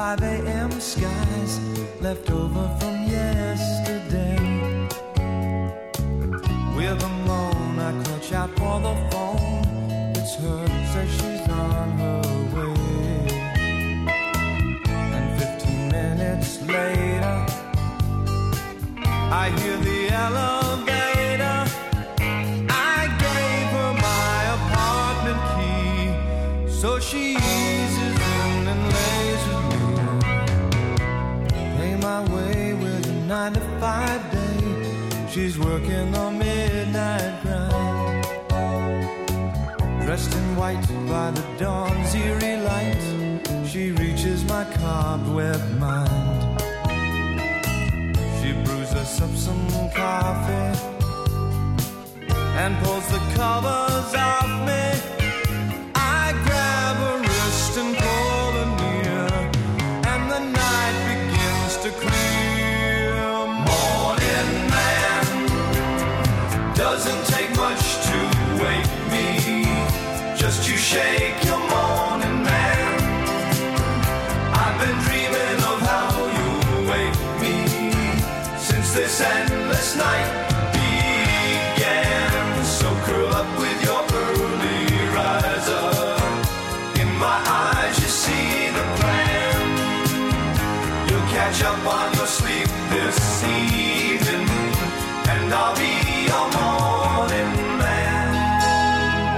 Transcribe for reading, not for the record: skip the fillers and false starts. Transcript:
5 a.m. skies left over from yesterday. With a moan I clutch out for the phone. It's her, says she's on her way. And 15 minutes later I hear the elevator. I gave her my apartment key, so she eases in and lays with me. Pay my way with a 9 to 5 day. She's working the midnight grind. Dressed in white by the dawn's eerie light, she reaches my cobweb mind. She brews us up some coffee and pulls the covers off me. I grab her wrist and pull her near, and the night begins to clear. Morning man, doesn't take much to wake me. Just you shake your morning man. I've been dreaming of how you wake me since this endless night.